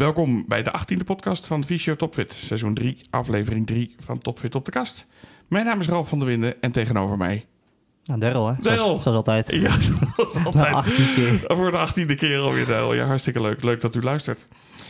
Welkom bij de 18e podcast van Fysio Topfit. Seizoen 3, aflevering 3 van Topfit op de kast. Mijn naam is Ralf van der Winden en tegenover mij... Nou, Daryl, hè? Daryl. Zoals altijd. Ja, zoals altijd. 18 keer. Voor de 18e keer alweer, Daryl. Ja, hartstikke leuk. Leuk dat u luistert.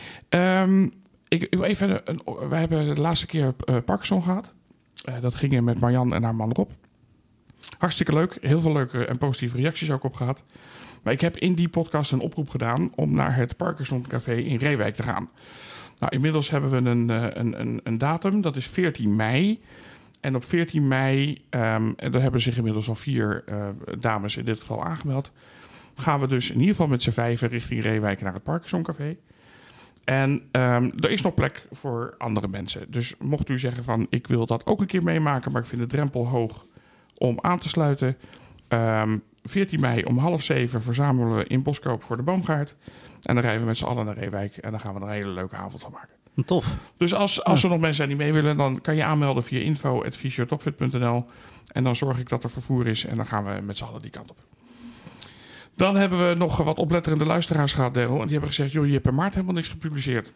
We hebben de laatste keer Parkinson gehad. Dat ging met Marjan en haar man Rob. Hartstikke leuk. Heel veel leuke en positieve reacties ook op gehad. Maar ik heb in die podcast een oproep gedaan om naar het Parkinson Café in Reewijk te gaan. Nou, inmiddels hebben we een datum. Dat is 14 mei. En op 14 mei, daar hebben zich inmiddels al 4 dames in dit geval aangemeld. Gaan we dus in ieder geval met z'n 5 richting Reewijk naar het Parkinson Café. En er is nog plek voor andere mensen. Dus mocht u zeggen van ik wil dat ook een keer meemaken, maar ik vind de drempel hoog om aan te sluiten. 14 mei om 6:30 verzamelen we in Boskoop voor de boomgaard. En dan rijden we met z'n allen naar Reewijk en dan gaan we er een hele leuke avond van maken. Tof. Dus als er nog mensen zijn die mee willen, dan kan je aanmelden via info@fysiotopfit.nl. En dan zorg ik dat er vervoer is en dan gaan we met z'n allen die kant op. Dan hebben we nog wat opletterende luisteraars gehad, Daryl. En die hebben gezegd, joh, je hebt in maart helemaal niks gepubliceerd.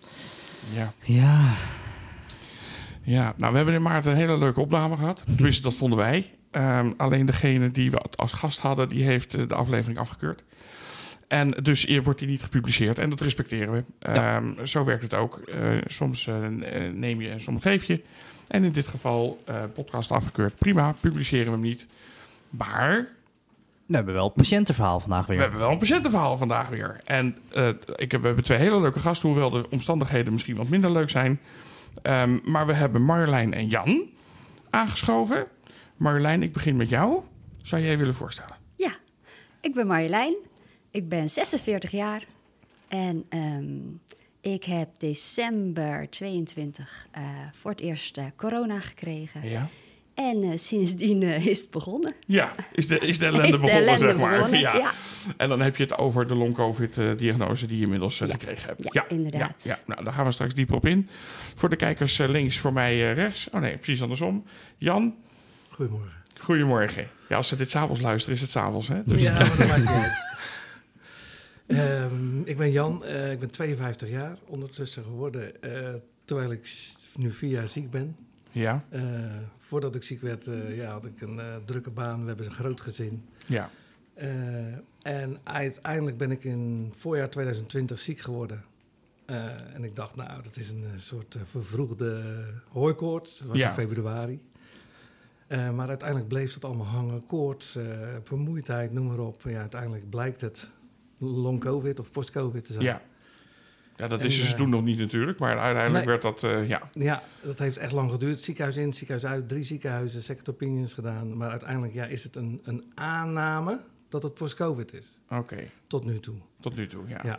Ja, nou, we hebben in maart een hele leuke opname gehad. Tenminste, dat vonden wij. Alleen degene die we als gast hadden, die heeft de aflevering afgekeurd. En dus wordt die niet gepubliceerd. En dat respecteren we. Ja. Zo werkt het ook. Soms neem je en soms geef je. En in dit geval, podcast afgekeurd. Prima, publiceren we hem niet. Maar... We hebben wel een patiëntenverhaal vandaag weer. We hebben wel een patiëntenverhaal vandaag weer. En we hebben 2 hele leuke gasten, hoewel de omstandigheden misschien wat minder leuk zijn. Maar we hebben Marjolein en Jan aangeschoven. Marjolein, ik begin met jou. Zou jij willen voorstellen? Ja, ik ben Marjolein. Ik ben 46 jaar. En ik heb december 22 voor het eerst corona gekregen. Ja. En sindsdien is het begonnen. Ja, is de ellende begonnen, zeg maar. Begonnen, ja. ja. En dan heb je het over de long-covid-diagnose die je inmiddels gekregen hebt. Ja, inderdaad. Ja. Nou, daar gaan we straks dieper op in. Voor de kijkers links, voor mij rechts. Oh nee, precies andersom. Jan. Goedemorgen. Goedemorgen. Ja, als ze dit 's avonds luisteren, is het 's avonds, hè? Dus... Ja, maar dat maakt niet uit. Ik ben Jan, ik ben 52 jaar ondertussen geworden, terwijl ik nu 4 jaar ziek ben. Ja. Voordat ik ziek werd, had ik een drukke baan. We hebben een groot gezin. Ja. En uiteindelijk ben ik in voorjaar 2020 ziek geworden. En ik dacht, nou, dat is een soort vervroegde hooikoorts. Dat was in februari. Maar uiteindelijk bleef dat allemaal hangen. Koorts, vermoeidheid, noem maar op. Ja, uiteindelijk blijkt het long-covid of post-covid te zijn. Ja. Ja, dat is dus toen nog niet natuurlijk, maar uiteindelijk werd dat, Ja, dat heeft echt lang geduurd. Ziekenhuis in, ziekenhuis uit, 3 ziekenhuizen, second opinions gedaan. Maar uiteindelijk is het een aanname dat het post-covid is. Oké. Tot nu toe. Tot nu toe, ja.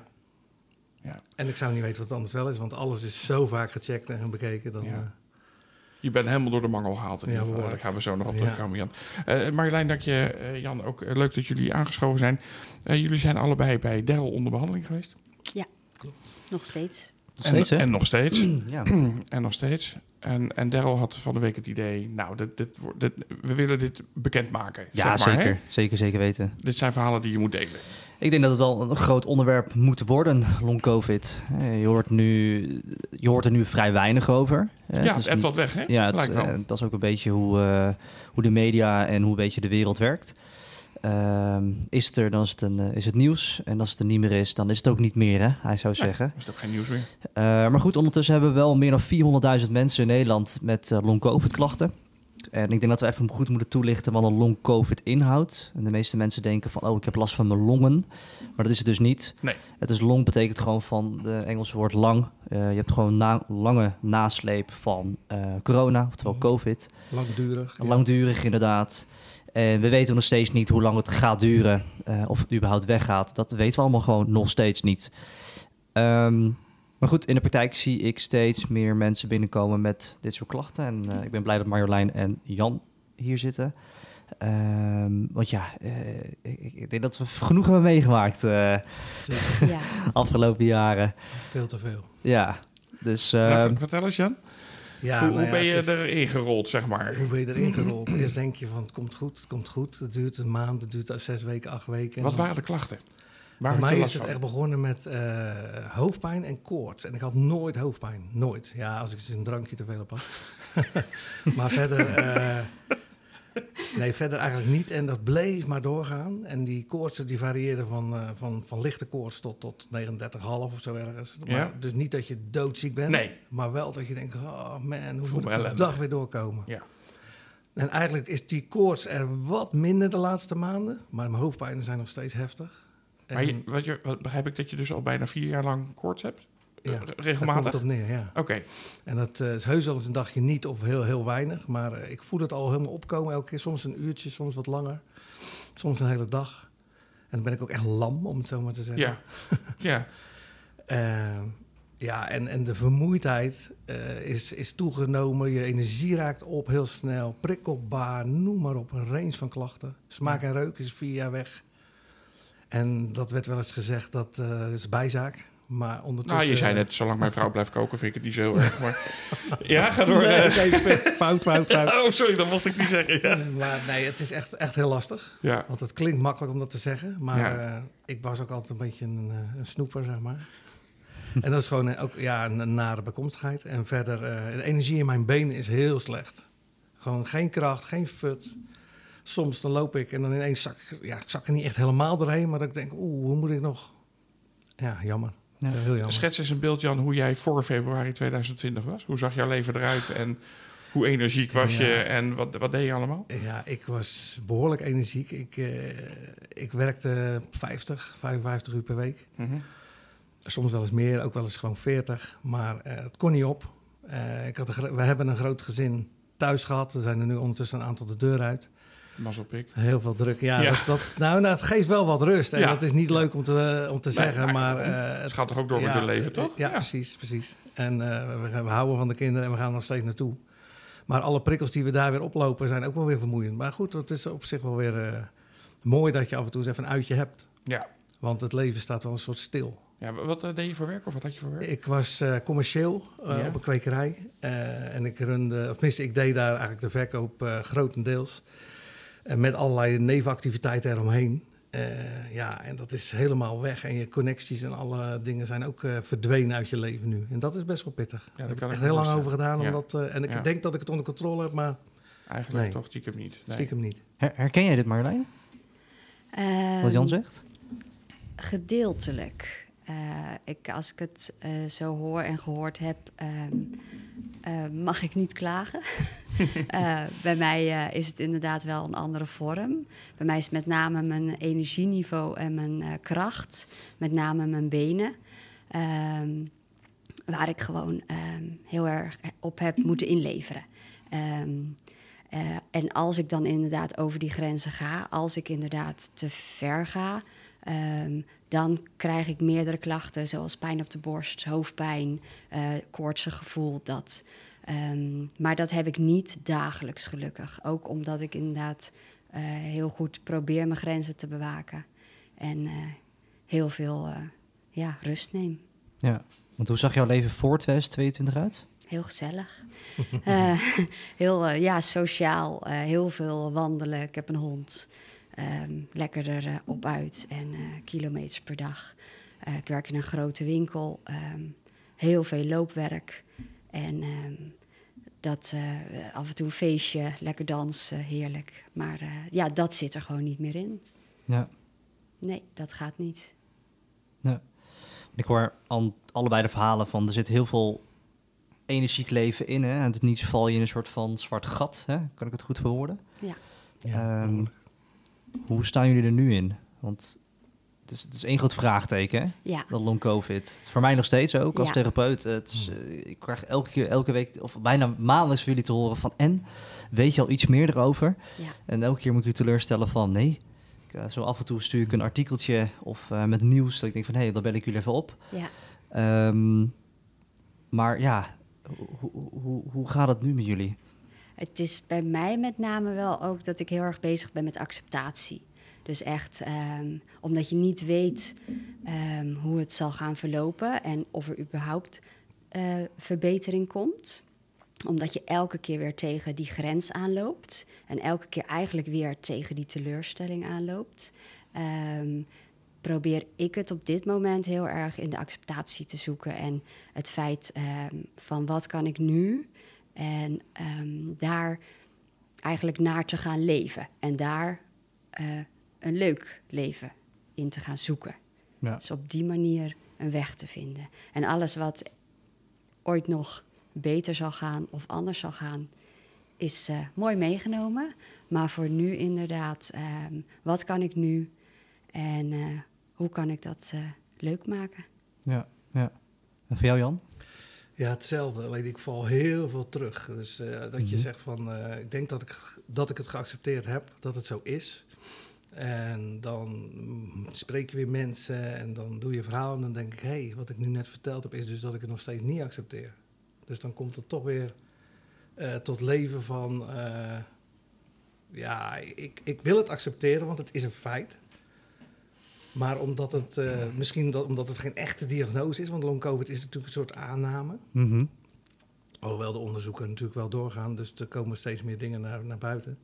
En ik zou niet weten wat het anders wel is, want alles is zo vaak gecheckt en bekeken. Dan, Je bent helemaal door de mangel gehaald in ieder geval. Daar gaan we zo nog op terugkomen, Jan. Marjolein, dank je, Jan, ook leuk dat jullie aangeschoven zijn. Jullie zijn allebei bij Daryl onder behandeling geweest. Ja, klopt. Nog steeds. En nog steeds. Ja. En nog steeds. En Daryl had van de week het idee, nou, we willen dit bekendmaken. Ja, zeg maar, zeker. Hè? Zeker weten. Dit zijn verhalen die je moet delen. Ik denk dat het wel een groot onderwerp moet worden, long-covid. Je hoort er nu vrij weinig over. Het hebt wat weg, hè? Ja, dat is ook een beetje hoe de media en hoe een beetje de wereld werkt. Is het er, dan is het nieuws. En als het er niet meer is, dan is het ook niet meer, hè? Hij zou zeggen. Is het ook geen nieuws meer. Maar goed, ondertussen hebben we wel meer dan 400.000 mensen in Nederland met long-covid klachten. En ik denk dat we even goed moeten toelichten wat een long-covid inhoudt. En de meeste mensen denken van, ik heb last van mijn longen. Maar dat is het dus niet. Nee. Het is long betekent gewoon van de Engelse woord lang. Je hebt gewoon lange nasleep van corona, oftewel covid. Langdurig. Langdurig, inderdaad. En we weten nog steeds niet hoe lang het gaat duren. Of het überhaupt weggaat. Dat weten we allemaal gewoon nog steeds niet. Maar goed, in de praktijk zie ik steeds meer mensen binnenkomen met dit soort klachten. En ik ben blij dat Marjolein en Jan hier zitten. Want ik denk dat we genoeg hebben meegemaakt afgelopen jaren. Veel te veel. Ja, dus... vertel eens, Jan. Ja, hoe ben je erin gerold, zeg maar? Hoe ben je erin gerold? Eerst denk je van, het komt goed. Het duurt een maand, het duurt 6 weken, 8 weken. Wat waren de klachten? Bij mij is het echt begonnen met hoofdpijn en koorts. En ik had nooit hoofdpijn. Nooit. Ja, als ik eens een drankje te veel op had. Maar verder eigenlijk niet. En dat bleef maar doorgaan. En die koortsen die varieerden van lichte koorts tot 39,5 of zo ergens. Ja. Maar, dus niet dat je doodziek bent. Nee. Maar wel dat je denkt, oh man, hoe moet ik de dag weer doorkomen? Ja. En eigenlijk is die koorts er wat minder de laatste maanden. Maar mijn hoofdpijnen zijn nog steeds heftig. Maar wat begrijp ik dat je dus al bijna 4 jaar lang koorts hebt? Ja, regelmatig? daar komt het op neer, ja. Oké. En dat is heus wel eens een dagje niet of heel, heel weinig. Maar ik voel het al helemaal opkomen elke keer. Soms een uurtje, soms wat langer. Soms een hele dag. En dan ben ik ook echt lam, om het zo maar te zeggen. Ja. Ja, en de vermoeidheid is toegenomen. Je energie raakt op heel snel. Prikkelbaar, noem maar op. Een range van klachten. Smaak en reuk is 4 jaar weg. En dat werd wel eens gezegd, dat is bijzaak. Maar ondertussen... Nou, je zei net, zolang mijn vrouw blijft koken, vind ik het niet zo heel erg. Maar... Ja, ga door. Fout. Oh, sorry, dat mocht ik niet zeggen. Ja. Maar nee, het is echt heel lastig. Ja. Want het klinkt makkelijk om dat te zeggen. Maar ik was ook altijd een beetje een snoeper, zeg maar. En dat is gewoon ook een nare bijkomstigheid. En verder, de energie in mijn benen is heel slecht. Gewoon geen kracht, geen fut. Soms dan loop ik en dan ineens ik zak er niet echt helemaal doorheen. Maar dat ik denk, hoe moet ik nog... Ja, jammer. Ja. Heel jammer. Schets eens een beeld, Jan, hoe jij voor februari 2020 was. Hoe zag jouw leven eruit en hoe energiek was je en wat deed je allemaal? Ja, ik was behoorlijk energiek. Ik werkte 55 uur per week. Mm-hmm. Soms wel eens meer, ook wel eens gewoon 40. Maar het kon niet op. We hebben een groot gezin thuis gehad. Er zijn er nu ondertussen een aantal de deur uit. Mazzelpik. Heel veel druk. Ja. Het geeft wel wat rust. En dat is niet leuk om te zeggen. Maar het gaat toch ook door met je leven, toch? Ja, precies. En we houden van de kinderen en we gaan er nog steeds naartoe. Maar alle prikkels die we daar weer oplopen zijn ook wel weer vermoeiend. Maar goed, het is op zich wel weer mooi dat je af en toe eens even een uitje hebt. Ja. Want het leven staat wel een soort stil. Ja, wat deed je voor werk of wat had je voor werk? Ik was commercieel op een kwekerij. En ik deed daar eigenlijk de verkoop grotendeels. Met allerlei nevenactiviteiten eromheen. En dat is helemaal weg. En je connecties en alle dingen zijn ook verdwenen uit je leven nu. En dat is best wel pittig. Ja, daar heb ik echt heel lang over gedaan. En ik denk dat ik het onder controle heb, maar... Eigenlijk toch stiekem niet. Nee. Stiekem niet. Herken jij dit, Marjolein? Wat Jan zegt? Gedeeltelijk. Als ik het zo hoor en gehoord heb, mag ik niet klagen. Bij mij is het inderdaad wel een andere vorm. Bij mij is het met name mijn energieniveau en mijn kracht. Met name mijn benen. Waar ik gewoon heel erg op heb moeten inleveren. En als ik dan inderdaad over die grenzen ga, als ik inderdaad te ver ga... dan krijg ik meerdere klachten, zoals pijn op de borst, hoofdpijn, koortsig gevoel. Maar dat heb ik niet dagelijks, gelukkig. Ook omdat ik inderdaad heel goed probeer mijn grenzen te bewaken. En heel veel rust neem. Ja, want hoe zag jouw leven voor 2022 uit? Heel gezellig. Heel sociaal, heel veel wandelen. Ik heb een hond. Lekker erop uit en kilometers per dag. Ik werk in een grote winkel. Heel veel loopwerk. En af en toe een feestje, lekker dansen, heerlijk. Maar dat zit er gewoon niet meer in. Ja. Nee, dat gaat niet. Ja. Ik hoor allebei de verhalen van, er zit heel veel energiek leven in. Hè? En het niets val je in een soort van zwart gat. Hè? Kan ik het goed verwoorden? Ja. Hoe staan jullie er nu in? Want het is één groot vraagteken, hè? Ja. Dat long covid. Voor mij nog steeds ook, als therapeut. Ik krijg elke week, of bijna maandelijks van jullie te horen van... En, weet je al iets meer erover? Ja. En elke keer moet ik je teleurstellen van... Nee, zo af en toe stuur ik een artikeltje of met nieuws... dat ik denk van, dan bel ik jullie even op. Ja. Maar ja, hoe gaat het nu met jullie? Het is bij mij met name wel ook dat ik heel erg bezig ben met acceptatie. Dus echt, omdat je niet weet hoe het zal gaan verlopen... en of er überhaupt verbetering komt. Omdat je elke keer weer tegen die grens aanloopt... en elke keer eigenlijk weer tegen die teleurstelling aanloopt... probeer ik het op dit moment heel erg in de acceptatie te zoeken. En het feit van wat kan ik nu? En daar eigenlijk naar te gaan leven. En daar een leuk leven in te gaan zoeken. Ja. Dus op die manier een weg te vinden. En alles wat ooit nog beter zal gaan of anders zal gaan, is mooi meegenomen. Maar voor nu inderdaad, wat kan ik nu? En hoe kan ik dat leuk maken? Ja. En voor jou, Jan? Ja, hetzelfde. Alleen ik val heel veel terug. Dus dat je zegt van, ik denk dat ik het geaccepteerd heb, dat het zo is. En dan spreek je weer mensen en dan doe je verhaal. En dan denk ik, hé, wat ik nu net verteld heb, is dus dat ik het nog steeds niet accepteer. Dus dan komt het toch weer tot leven van, ik wil het accepteren, want het is een feit. Maar omdat het, omdat het geen echte diagnose is, want long-covid is natuurlijk een soort aanname. Mm-hmm. Hoewel de onderzoeken natuurlijk wel doorgaan, dus er komen steeds meer dingen naar buiten.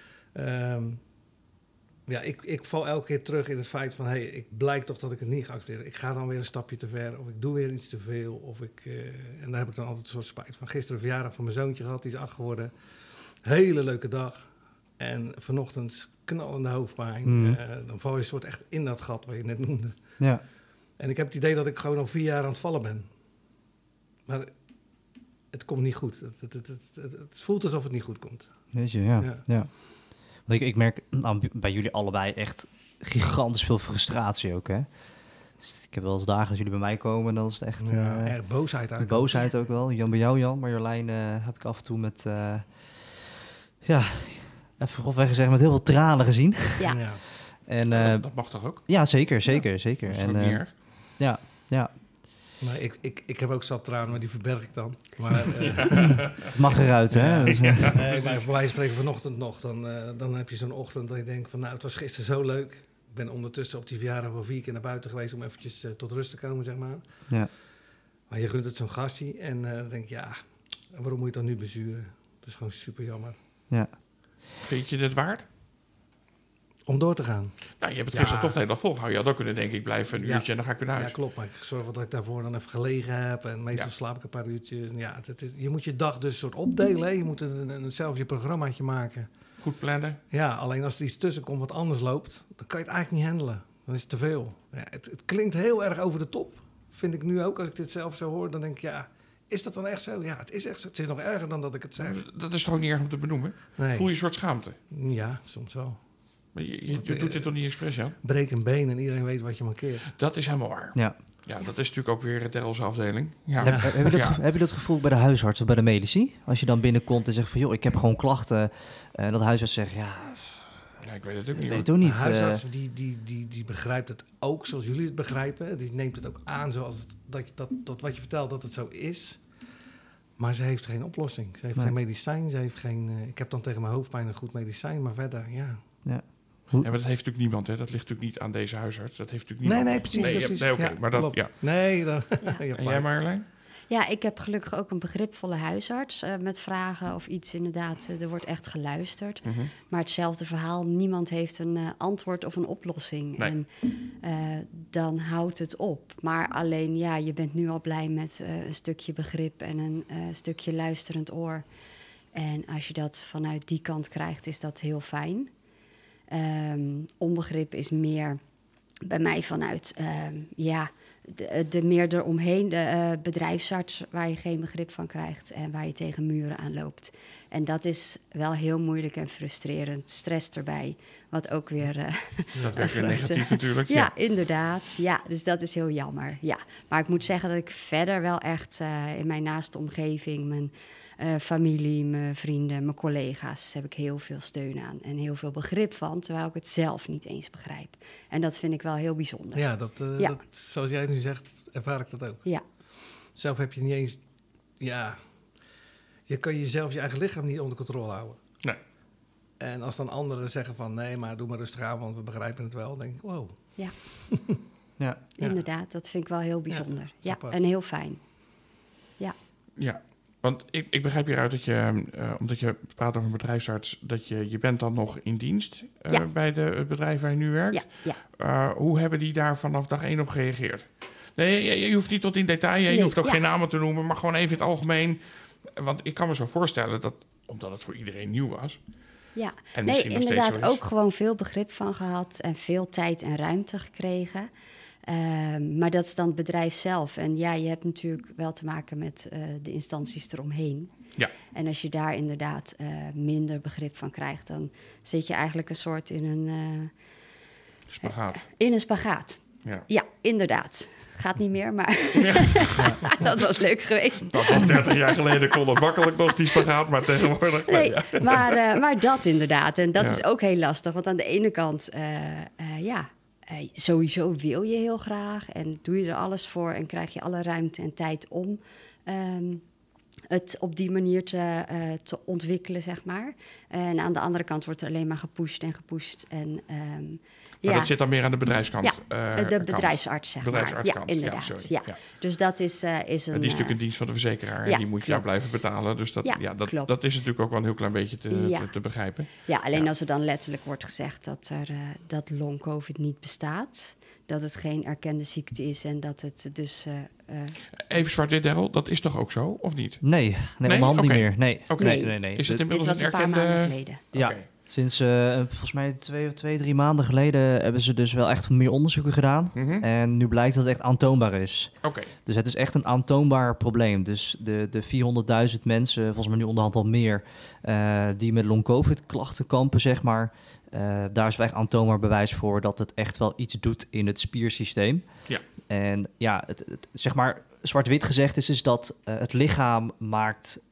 Ik val elke keer terug in het feit van, ik blijk toch dat ik het niet geaccepteerd. Ik ga dan weer een stapje te ver, of ik doe weer iets te veel. En daar heb ik dan altijd een soort spijt van. Gisteren een verjaardag van mijn zoontje gehad, die is 8 geworden. Hele leuke dag. En vanochtend knallende hoofdpijn. Dan val je soort echt in dat gat wat je net noemde. Ja. En ik heb het idee dat ik gewoon al 4 jaar aan het vallen ben. Maar het komt niet goed. Het voelt alsof het niet goed komt. Weet je, ja. Want ik merk bij jullie allebei echt gigantisch veel frustratie ook, hè? Dus ik heb wel eens dagen als jullie bij mij komen, dan is het echt... erg boosheid eigenlijk. Boosheid ook wel. Jan, bij jou, Jan. Marjolein heb ik af en toe met... even grofweg gezegd, met heel veel tranen gezien. Ja. En, dat mag toch ook? Ja, zeker. Dat is ook niet erg. Ja. Maar ik heb ook zat tranen, maar die verberg ik dan. Maar, Het mag eruit, hè? Dus, nee, maar bij wijze van spreken vanochtend nog, dan heb je zo'n ochtend dat je denkt van, nou, het was gisteren zo leuk. Ik ben ondertussen op die verjaardag wel 4 keer naar buiten geweest om eventjes tot rust te komen, zeg maar. Ja. Maar je gunt het zo'n gastie en dan denk je, waarom moet je het dan nu bezuren? Dat is gewoon super jammer. Ja. Vind je dit waard? Om door te gaan. Ja, je hebt het gisteren toch de hele dag volgehouden. Je had ook kunnen denken, ik blijf een uurtje en dan ga ik weer naar huis. Ja, klopt. Maar ik zorg wel dat ik daarvoor dan even gelegen heb. En meestal slaap ik een paar uurtjes. Ja, je moet je dag dus soort opdelen. Hè. Je moet zelf je programmaatje maken. Goed plannen. Ja, alleen als er iets tussen komt wat anders loopt, dan kan je het eigenlijk niet handelen. Dan is het te veel. Ja, het klinkt heel erg over de top. Vind ik nu ook. Als ik dit zelf zo hoor, dan denk ik, is dat dan echt zo? Ja, het is echt zo. Het is nog erger dan dat ik het zeg. Dat is toch ook niet erg om te benoemen? Nee. Voel je een soort schaamte? Ja, soms wel. Maar je doet dit toch niet expres, Jan? Breek een been en iedereen weet wat je mankeert. Dat is helemaal waar. Ja. Ja, dat is natuurlijk ook weer Darryl's afdeling. Ja. Heb je dat gevoel bij de huisarts of bij de medici? Als je dan binnenkomt en zegt van, joh, ik heb gewoon klachten. En dat de huisarts zegt, Ja, ik weet het ook niet. weet het ook niet. De huisarts die begrijpt het ook zoals jullie het begrijpen. Die neemt het ook aan zoals dat wat je vertelt dat het zo is. Maar ze heeft geen oplossing. Ze heeft geen medicijn. Ze heeft geen. Ik heb dan tegen mijn hoofdpijn een goed medicijn, maar verder, ja. Ja, maar dat heeft natuurlijk niemand, hè? Dat ligt natuurlijk niet aan deze huisarts. Dat heeft natuurlijk niemand. Nee, precies. Nee, oké, maar dat, klopt. ja. Nee, dan, En jij, Marjolein? Ja, ik heb gelukkig ook een begripvolle huisarts met vragen of iets inderdaad. Er wordt echt geluisterd. Mhm. Maar hetzelfde verhaal, niemand heeft een antwoord of een oplossing. Nee. En dan houdt het op. Maar alleen, je bent nu al blij met een stukje begrip en een stukje luisterend oor. En als je dat vanuit die kant krijgt, is dat heel fijn. Onbegrip is meer bij mij vanuit, de meer eromheen, de bedrijfsarts waar je geen begrip van krijgt en waar je tegen muren aan loopt. En dat is wel heel moeilijk en frustrerend. Stress erbij, wat ook weer... dat werkt weer negatief natuurlijk. Ja, inderdaad. Ja, dus dat is heel jammer. Ja. Maar ik moet zeggen dat ik verder wel echt in mijn naaste omgeving, mijn familie, mijn vrienden, mijn collega's, heb ik heel veel steun aan en heel veel begrip van, terwijl ik het zelf niet eens begrijp. En dat vind ik wel heel bijzonder. Ja, dat, zoals jij nu zegt, ervaar ik dat ook. Ja. Zelf heb je niet eens... Ja, je kan jezelf, je eigen lichaam niet onder controle houden. Nee. En als dan anderen zeggen van, nee, maar doe maar rustig aan, want we begrijpen het wel, dan denk ik, wow. Ja. Ja. Inderdaad, dat vind ik wel heel bijzonder. Ja, apart. en heel fijn. Ja. Ja. Want ik begrijp hieruit dat je, omdat je praat over een bedrijfsarts, dat je bent dan nog in dienst bij het bedrijf waar je nu werkt. Ja. Hoe hebben die daar vanaf dag 1 op gereageerd? Nee, je hoeft niet tot in detail, je hoeft ook geen namen te noemen, maar gewoon even in het algemeen. Want ik kan me zo voorstellen dat, omdat het voor iedereen nieuw was. Ja, En nee, nog inderdaad steeds zo is. ook gewoon veel begrip van gehad en veel tijd en ruimte gekregen. Maar dat is dan het bedrijf zelf. En ja, je hebt natuurlijk wel te maken met de instanties eromheen. Ja. En als je daar inderdaad minder begrip van krijgt, dan zit je eigenlijk een soort in een spagaat. Ja, inderdaad. Gaat niet meer, maar dat was leuk geweest. Dat was 30 jaar geleden, kon het makkelijk nog die spagaat, maar tegenwoordig... Nee, maar dat inderdaad. En dat is ook heel lastig, want aan de ene kant... sowieso wil je heel graag en doe je er alles voor... en krijg je alle ruimte en tijd om het op die manier te ontwikkelen, zeg maar. En aan de andere kant wordt er alleen maar gepusht. En, maar dat zit dan meer aan de bedrijfskant? Ja, de bedrijfsarts, zeg maar. Ja, inderdaad. Ja. Dus dat is een... die is natuurlijk een dienst van de verzekeraar en die moet je blijven betalen. Dus dat is natuurlijk ook wel een heel klein beetje te begrijpen. Ja, alleen als er dan letterlijk wordt gezegd dat long-covid niet bestaat... dat het geen erkende ziekte is en dat het dus... Even zwart-wit, Daryl, dat is toch ook zo, of niet? Nee, onderhand niet meer. Nee. Is het inmiddels dit was een paar maanden geleden. Ja, sinds volgens mij 2-3 maanden geleden hebben ze dus wel echt meer onderzoeken gedaan. Mm-hmm. En nu blijkt dat het echt aantoonbaar is. Dus het is echt een aantoonbaar probleem. Dus de 400.000 mensen, volgens mij nu onderhand al meer, die met long-covid klachten kampen, zeg maar... daar is wel echt aantoonbaar bewijs voor dat het echt wel iets doet in het spiersysteem. Ja. En ja, het zeg maar zwart-wit gezegd is dat het lichaam maakt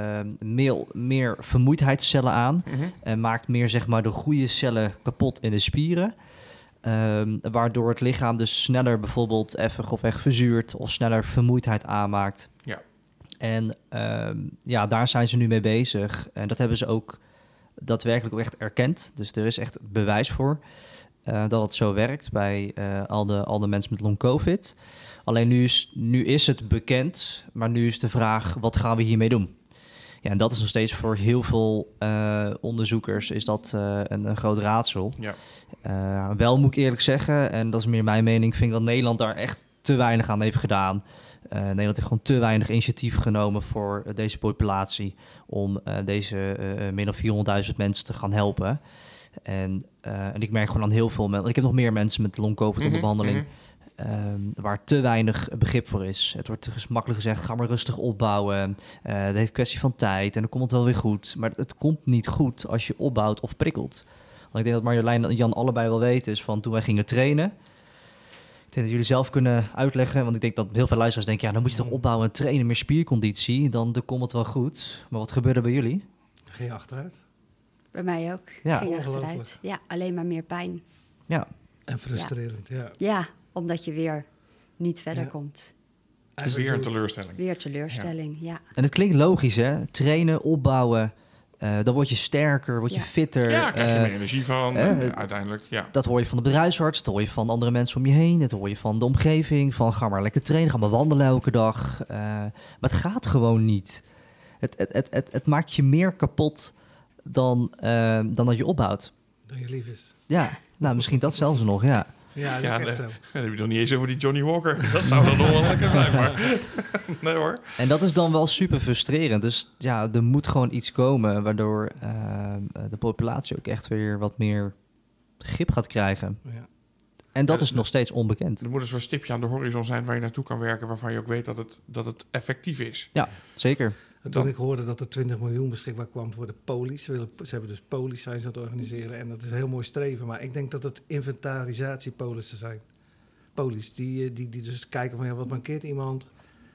meer vermoeidheidscellen aan. Mm-hmm. En maakt meer zeg maar de goede cellen kapot in de spieren. Waardoor het lichaam dus sneller bijvoorbeeld even grofweg verzuurt of sneller vermoeidheid aanmaakt. Ja. En daar zijn ze nu mee bezig. En dat hebben ze ook daadwerkelijk ook echt erkend. Dus er is echt bewijs voor dat het zo werkt bij al de mensen met long-covid. Alleen nu is het bekend, maar nu is de vraag, wat gaan we hiermee doen? Ja, en dat is nog steeds voor heel veel onderzoekers is dat een groot raadsel. Ja. Wel moet ik eerlijk zeggen, en dat is meer mijn mening, vind ik dat Nederland daar echt te weinig aan heeft gedaan. Nederland heeft gewoon te weinig initiatief genomen voor deze populatie om deze meer dan 400.000 mensen te gaan helpen. En ik merk gewoon aan heel veel mensen, ik heb nog meer mensen met long-covid onder behandeling, waar te weinig begrip voor is. Het wordt dus makkelijk gezegd, ga maar rustig opbouwen. Het is een kwestie van tijd en dan komt het wel weer goed. Maar het komt niet goed als je opbouwt of prikkelt. Want ik denk dat Marjolein en Jan allebei wel weten is van toen wij gingen trainen. Ik denk dat jullie zelf kunnen uitleggen, want ik denk dat heel veel luisteraars denken, ja, dan moet je toch opbouwen en trainen, meer spierconditie, dan komt het wel goed. Maar wat gebeurde bij jullie? Ging achteruit. Bij mij ook. Ja. Ging achteruit. Ja, alleen maar meer pijn. Ja. En frustrerend, ja. Ja, omdat je weer niet verder komt. Dus weer een teleurstelling. Weer teleurstelling, ja. En het klinkt logisch, hè? Trainen, opbouwen, dan word je sterker, word je fitter. Ja, krijg je meer energie van, uiteindelijk, ja. Dat hoor je van de bedrijfsarts, dat hoor je van andere mensen om je heen, dat hoor je van de omgeving, van ga maar lekker trainen, ga maar wandelen elke dag. Maar het gaat gewoon niet. Het maakt je meer kapot dan dat je opbouwt. Dan je lief is. Ja, nou misschien dat zelfs nog, ja. Ja, dat is echt zo. Dan heb je nog niet eens over die Johnny Walker. Dat zou dan nog wel lekker zijn, maar nee hoor. En dat is dan wel super frustrerend. Dus ja, er moet gewoon iets komen waardoor de populatie ook echt weer wat meer grip gaat krijgen. Ja. En dat is nog steeds onbekend. Er moet een soort stipje aan de horizon zijn waar je naartoe kan werken, waarvan je ook weet dat het effectief is. Ja, zeker. En toen ik hoorde dat er 20 miljoen beschikbaar kwam voor de polies. Ze hebben dus polies zijn ze aan het organiseren. En dat is een heel mooi streven. Maar ik denk dat het inventarisatiepolissen zijn. Polies, die dus kijken van ja, wat mankeert iemand.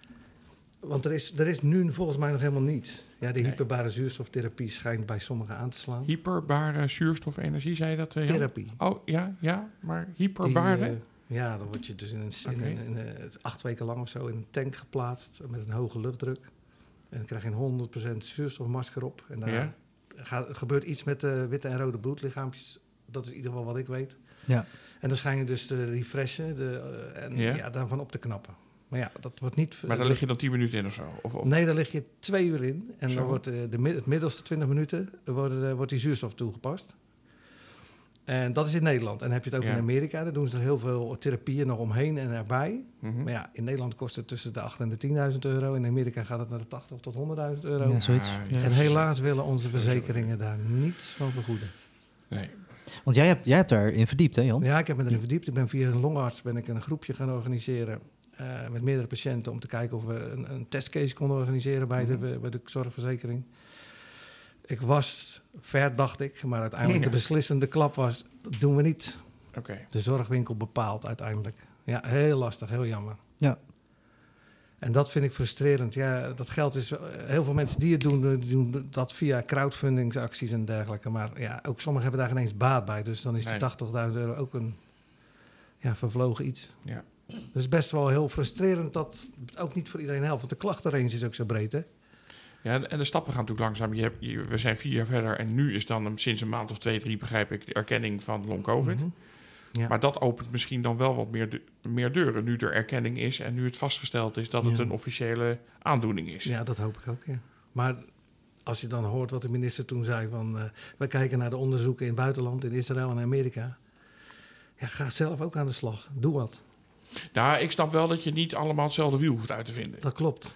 Want er is nu volgens mij nog helemaal niets. Ja, de hyperbare zuurstoftherapie schijnt bij sommigen aan te slaan. Hyperbare zuurstofenergie, zei je dat? Jan? Therapie. Oh, ja, maar hyperbare? Ja, dan word je dus in 8 weken lang of zo in een tank geplaatst met een hoge luchtdruk. En dan krijg je een 100% zuurstofmasker op. En daar gebeurt iets met de witte en rode bloedlichaampjes. Dat is in ieder geval wat ik weet. Ja. En dan schijn je dus te refreshen en daarvan op te knappen. Maar ja, dat wordt niet... Maar daar lig je dan 10 minuten in of zo? Of? Nee, daar lig je 2 uur in. En Zo. dan wordt het middelste 20 minuten wordt die zuurstof toegepast. En dat is in Nederland. En dan heb je het ook in Amerika. Daar doen ze er heel veel therapieën nog omheen en erbij. Mm-hmm. Maar ja, in Nederland kost het tussen de 8 en de 10.000 euro. In Amerika gaat het naar de 80 tot 100.000 euro. Ja, zoiets. Ja. En helaas willen onze verzekeringen daar niets van vergoeden. Nee. Want jij hebt daarin verdiept, hè Jan? Ja, ik heb me erin verdiept. Ik ben via een longarts een groepje gaan organiseren met meerdere patiënten om te kijken of we een testcase konden organiseren bij de zorgverzekering. Ik was ver, dacht ik, maar uiteindelijk de beslissende klap was, dat doen we niet. Okay. De zorgwinkel bepaalt uiteindelijk. Ja, heel lastig, heel jammer. Ja. En dat vind ik frustrerend. Ja, dat geld is... Heel veel mensen die het doen dat via crowdfundingsacties en dergelijke. Maar ja, ook sommigen hebben daar geen eens baat bij. Dus dan is die 80.000 euro ook een vervlogen iets. Ja. Dus best wel heel frustrerend dat het ook niet voor iedereen helpt. Want de klachtenrange is ook zo breed, hè? Ja, en de stappen gaan natuurlijk langzaam. We zijn 4 jaar verder en nu is dan sinds een maand of 2, 3, begrijp ik, de erkenning van long-covid. Mm-hmm. Ja. Maar dat opent misschien dan wel wat meer deuren, nu er erkenning is en nu het vastgesteld is dat het een officiële aandoening is. Ja, dat hoop ik ook, ja. Maar als je dan hoort wat de minister toen zei van... wij kijken naar de onderzoeken in het buitenland, in Israël en Amerika. Ja, ga zelf ook aan de slag. Doe wat. Nou, ik snap wel dat je niet allemaal hetzelfde wiel hoeft uit te vinden. Dat klopt.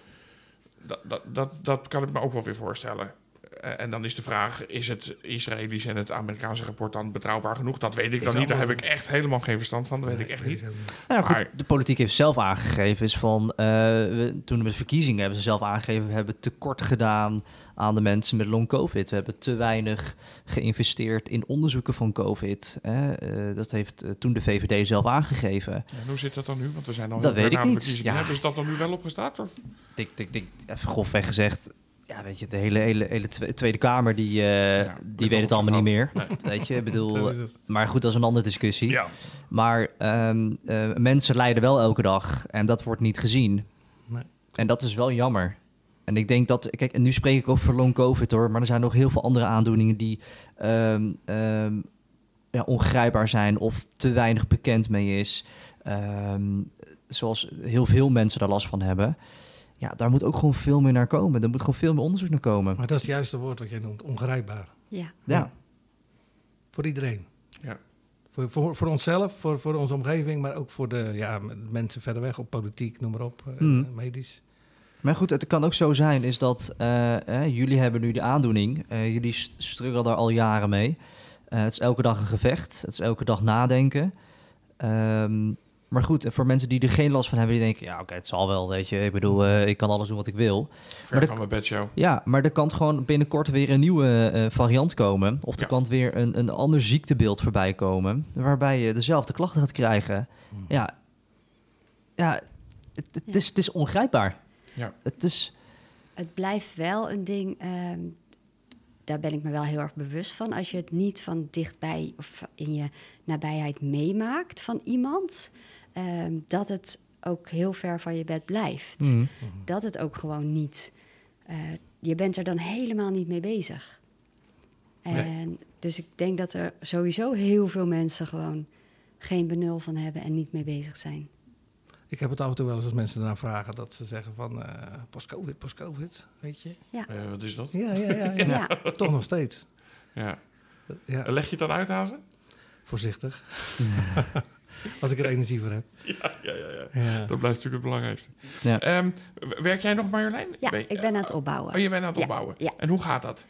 Dat kan ik me ook wel weer voorstellen. En dan is de vraag, is het Israëlisch en het Amerikaanse rapport dan betrouwbaar genoeg? Dat weet ik dan niet. Daar heb ik echt helemaal geen verstand van. Dat weet ik echt niet. Nou, goed, de politiek heeft zelf aangegeven, is van, toen met de verkiezingen hebben ze zelf aangegeven, we hebben tekort gedaan aan de mensen met long-covid. We hebben te weinig geïnvesteerd in onderzoeken van covid. Dat heeft toen de VVD zelf aangegeven. En hoe zit dat dan nu? Want we zijn al dat heel ver weet na ik de niet. verkiezingen. Ja. Hebben ze dat dan nu wel opgestart? Of? Even grofweg gezegd. Ja, weet je, de hele Tweede Kamer, die weet het allemaal niet meer. Nee. Weet je, ik bedoel, maar goed, dat is een andere discussie. Ja. Maar mensen lijden wel elke dag en dat wordt niet gezien. Nee. En dat is wel jammer. En ik denk dat, kijk, en nu spreek ik over long covid hoor, maar er zijn nog heel veel andere aandoeningen die ongrijpbaar zijn of te weinig bekend mee is. Zoals heel veel mensen daar last van hebben. Ja, daar moet ook gewoon veel meer naar komen. Er moet gewoon veel meer onderzoek naar komen. Maar dat is het juiste woord wat jij noemt, ongrijpbaar. Ja. Voor iedereen. Ja. Voor onszelf, voor onze omgeving, maar ook voor de mensen verder weg, op politiek, noem maar op, medisch. Maar goed, het kan ook zo zijn, is dat jullie hebben nu de aandoening. Jullie struggelen daar al jaren mee. Het is elke dag een gevecht. Het is elke dag nadenken. Maar goed, en voor mensen die er geen last van hebben, die denken, ja, oké, het zal wel, weet je. Ik bedoel, ik kan alles doen wat ik wil. Ver van mijn bedshow. Ja, maar er kan gewoon binnenkort weer een nieuwe variant komen. Of er kan weer een ander ziektebeeld voorbij komen, waarbij je dezelfde klachten gaat krijgen. Ja, het is ongrijpbaar. Ja. Het blijft wel een ding, daar ben ik me wel heel erg bewust van. Als je het niet van dichtbij of in je nabijheid meemaakt van iemand, dat het ook heel ver van je bed blijft. Mm. Dat het ook gewoon niet... je bent er dan helemaal niet mee bezig. En dus ik denk dat er sowieso heel veel mensen gewoon geen benul van hebben en niet mee bezig zijn. Ik heb het af en toe wel eens als mensen ernaar vragen dat ze zeggen van post-covid, weet je? Ja. Wat is dat? Ja. Toch nog steeds. Ja. Ja. Leg je het dan uit aan ze? Voorzichtig. Als ik er energie voor heb. Ja. Dat blijft natuurlijk het belangrijkste. Ja. Werk jij nog, Marjolein? Ja, ik ben aan het opbouwen. Oh, je bent aan het opbouwen. Ja. En hoe gaat dat?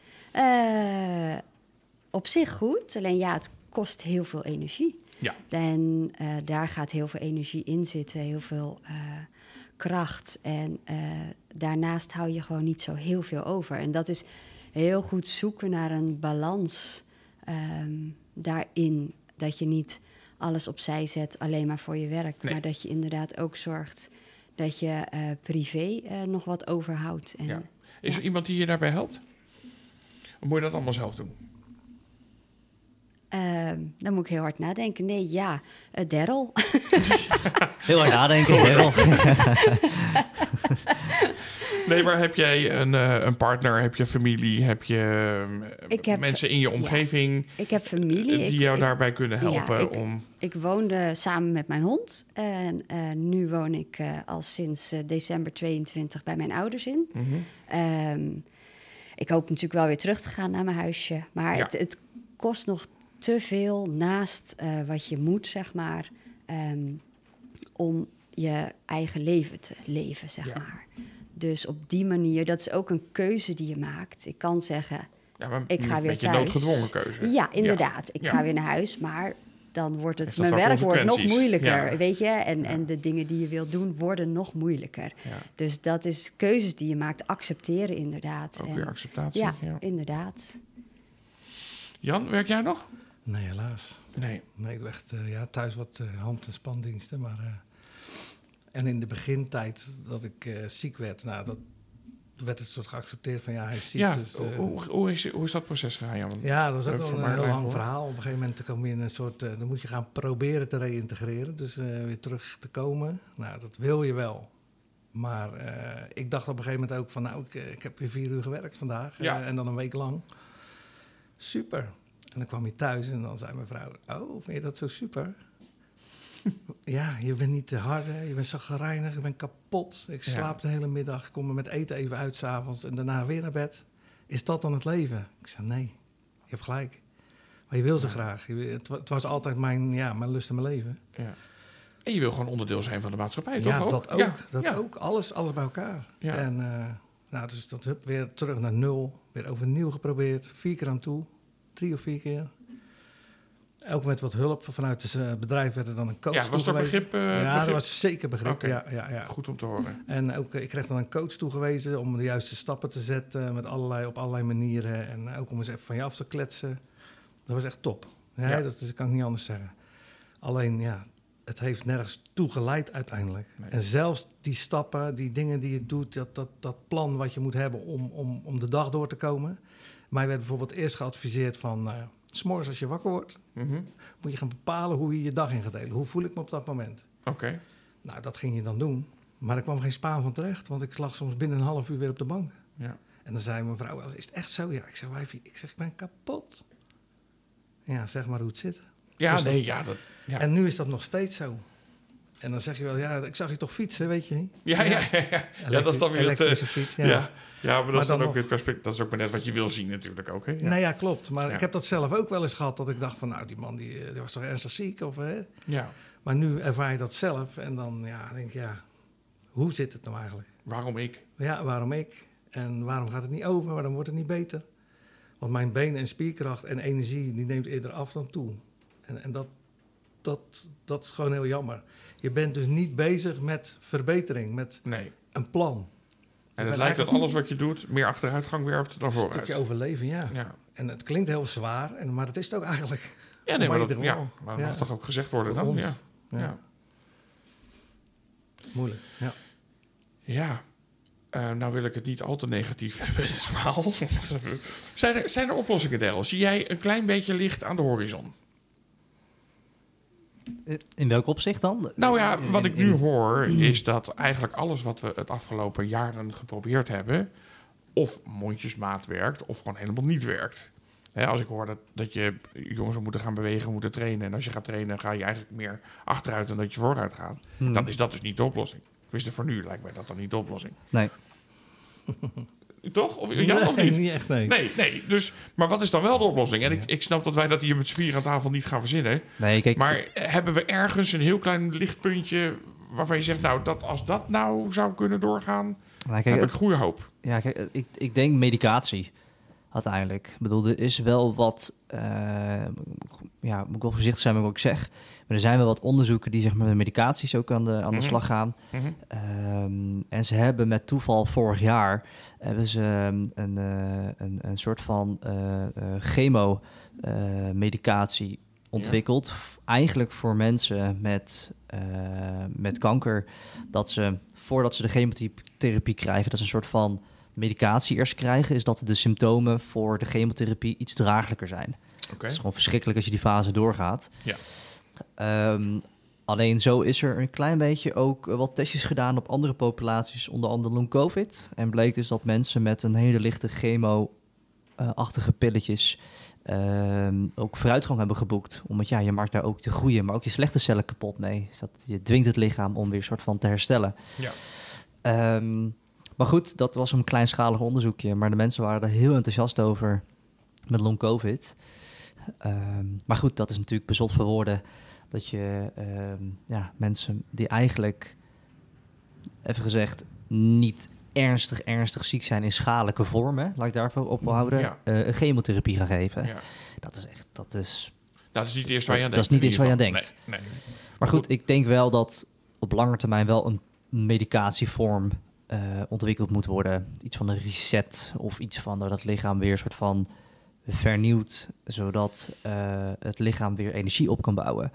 Op zich goed, alleen het kost heel veel energie. Ja. En daar gaat heel veel energie in zitten, heel veel kracht. En daarnaast hou je gewoon niet zo heel veel over. En dat is heel goed zoeken naar een balans daarin. Dat je niet alles opzij zet alleen maar voor je werk. Nee. Maar dat je inderdaad ook zorgt dat je privé nog wat overhoudt. En, Ja. Is er iemand die je daarbij helpt? Of moet je dat allemaal zelf doen? Dan moet ik heel hard nadenken. Nee, Daryl. Heel hard nadenken, Daryl. Nee, maar heb jij een partner, heb je familie, heb je mensen in je omgeving... Ik heb familie. Die jou daarbij kunnen helpen? Ik woonde samen met mijn hond. En nu woon ik al sinds december 22 bij mijn ouders in. Mm-hmm. Ik hoop natuurlijk wel weer terug te gaan naar mijn huisje. Maar het kost nog te veel naast wat je moet, zeg maar... om je eigen leven te leven, zeg maar. Dus op die manier, dat is ook een keuze die je maakt. Ik kan zeggen, ik ga weer thuis. Een noodgedwongen keuze. Ja, inderdaad. Ik ga weer naar huis, maar dan wordt het... Mijn werk wordt nog moeilijker, weet je? En de dingen die je wilt doen, worden nog moeilijker. Ja. Dus dat is keuzes die je maakt, accepteren inderdaad. Ook weer acceptatie. Ja, inderdaad. Jan, werk jij nog? Nee, helaas. Nee, ik doe echt thuis wat hand- en spandiensten, maar... En in de begintijd dat ik ziek werd, dat werd het soort geaccepteerd van hij is ziek. Ja, dus, hoe is dat proces gegaan, Jan? Ja, dat was ook wel een heel lang verhaal. Op een gegeven moment kom je in een soort... dan moet je gaan proberen te reïntegreren, dus weer terug te komen. Nou, dat wil je wel. Maar ik dacht op een gegeven moment ook van... ik heb weer 4 uur gewerkt vandaag en dan een week lang. Super. En dan kwam je thuis en dan zei mijn vrouw... Oh, vind je dat zo super? Ja, je bent niet te hard, je bent chagrijnig, je bent kapot. Ik slaap de hele middag, ik kom er met eten even uit 's avonds en daarna weer naar bed. Is dat dan het leven? Ik zei, nee, je hebt gelijk. Maar je wil zo graag. Het was altijd mijn lust en mijn leven. Ja. En je wil gewoon onderdeel zijn van de maatschappij, toch? Ja, dat ook. Dat ook. Alles bij elkaar. Ja. En dus dat weer terug naar 0. Weer overnieuw geprobeerd. 4 keer aan toe. 3 of 4 keer. Ook met wat hulp vanuit het bedrijf werd er dan een coach toegewezen. Was er begrip? Dat was zeker begrip. Okay. Ja. Goed om te horen. En ook, ik kreeg dan een coach toegewezen om de juiste stappen te zetten op allerlei manieren. En ook om eens even van je af te kletsen. Dat was echt top. Dat kan ik niet anders zeggen. Alleen, het heeft nergens toe geleid uiteindelijk. Nee. En zelfs die stappen, die dingen die je doet, dat plan wat je moet hebben om de dag door te komen. Mij werd bijvoorbeeld eerst geadviseerd van... 's morgens als je wakker wordt, moet je gaan bepalen hoe je je dag in gaat delen. Hoe voel ik me op dat moment? Oké. Nou, dat ging je dan doen. Maar er kwam geen spaan van terecht, want ik lag soms binnen een half uur weer op de bank. Ja. En dan zei mijn vrouw, is het echt zo? Ja, ik zeg, wijfie, ik ben kapot. Ja, zeg maar hoe het zit. Ja, dus En nu is dat nog steeds zo. En dan zeg je wel, ik zag je toch fietsen, weet je niet? Ja, dat is dan weer elektrische fiets, Ja, maar dat is dan ook weer het perspectief. Dat is ook maar net wat je wil zien natuurlijk ook. Hè? Ja. Nee, klopt. Maar ik heb dat zelf ook wel eens gehad. Dat ik dacht van, die man die was toch ernstig ziek? Of, hè? Ja. Maar nu ervaar je dat zelf. En dan denk je, hoe zit het nou eigenlijk? Waarom ik? Ja, waarom ik? En waarom gaat het niet over? Waarom wordt het niet beter? Want mijn benen en spierkracht en energie, die neemt eerder af dan toe. En dat is gewoon heel jammer. Je bent dus niet bezig met verbetering, met een plan. En het lijkt dat alles wat je doet meer achteruitgang werpt dan vooruit. Een stukje overleven, ja. En het klinkt heel zwaar, maar dat is het ook eigenlijk. Ja, maar dat mag toch ook gezegd worden voor dan? Ons. Ja. Moeilijk, Ja. Nou wil ik het niet al te negatief hebben, dit verhaal. Zijn er oplossingen, Daryl? Zie jij een klein beetje licht aan de horizon? In welk opzicht dan? Nou ja, wat ik nu hoor is dat eigenlijk alles wat we het afgelopen jaren geprobeerd hebben... of mondjesmaat werkt of gewoon helemaal niet werkt. Als ik hoor dat je jongens moeten gaan bewegen, moeten trainen... en als je gaat trainen ga je eigenlijk meer achteruit dan dat je vooruit gaat... dan is dat dus niet de oplossing. Tenminste, voor nu lijkt mij dat dan niet de oplossing. Nee. Toch? Of niet? Niet echt, nee. Nee. Dus, maar wat is dan wel de oplossing? En ik snap dat wij dat hier met z'n vier aan tafel niet gaan verzinnen. Nee, kijk, maar hebben we ergens een heel klein lichtpuntje... waarvan je zegt, als dat nou zou kunnen doorgaan... heb ik goede hoop. Ja, kijk, ik denk medicatie uiteindelijk. Ik bedoel, er is wel wat... moet ik wel voorzichtig zijn met wat ik zeg... Maar er zijn wel wat onderzoeken die zeg maar, met medicaties ook aan de slag gaan. Mm-hmm. En ze hebben met toeval vorig jaar... hebben ze een soort van chemo-medicatie ontwikkeld. Eigenlijk voor mensen met kanker. Dat ze, voordat ze de chemotherapie krijgen... dat ze een soort van medicatie eerst krijgen... is dat de symptomen voor de chemotherapie iets draaglijker zijn. Okay. Het is gewoon verschrikkelijk als je die fase doorgaat... Ja. Alleen zo is er een klein beetje ook wat testjes gedaan op andere populaties, onder andere long-covid. En bleek dus dat mensen met een hele lichte chemo-achtige pilletjes ook vooruitgang hebben geboekt. Omdat je maakt daar ook te groeien, maar ook je slechte cellen kapot mee. Dus dat je dwingt het lichaam om weer soort van te herstellen. Ja. Maar goed, dat was een kleinschalig onderzoekje. Maar de mensen waren er heel enthousiast over met long-covid. Maar goed, dat is natuurlijk bezot voor woorden. Dat je mensen die eigenlijk, even gezegd, niet ernstig ziek zijn in schadelijke vormen, laat ik daarvoor ophouden, een chemotherapie gaan geven. Ja. Dat is niet het eerste waar je aan denkt. Dat is niet iets waar je aan denkt. Nee. Maar goed, ik denk wel dat op lange termijn wel een medicatievorm ontwikkeld moet worden. Iets van een reset of iets van dat het lichaam weer een soort van vernieuwd, zodat het lichaam weer energie op kan bouwen.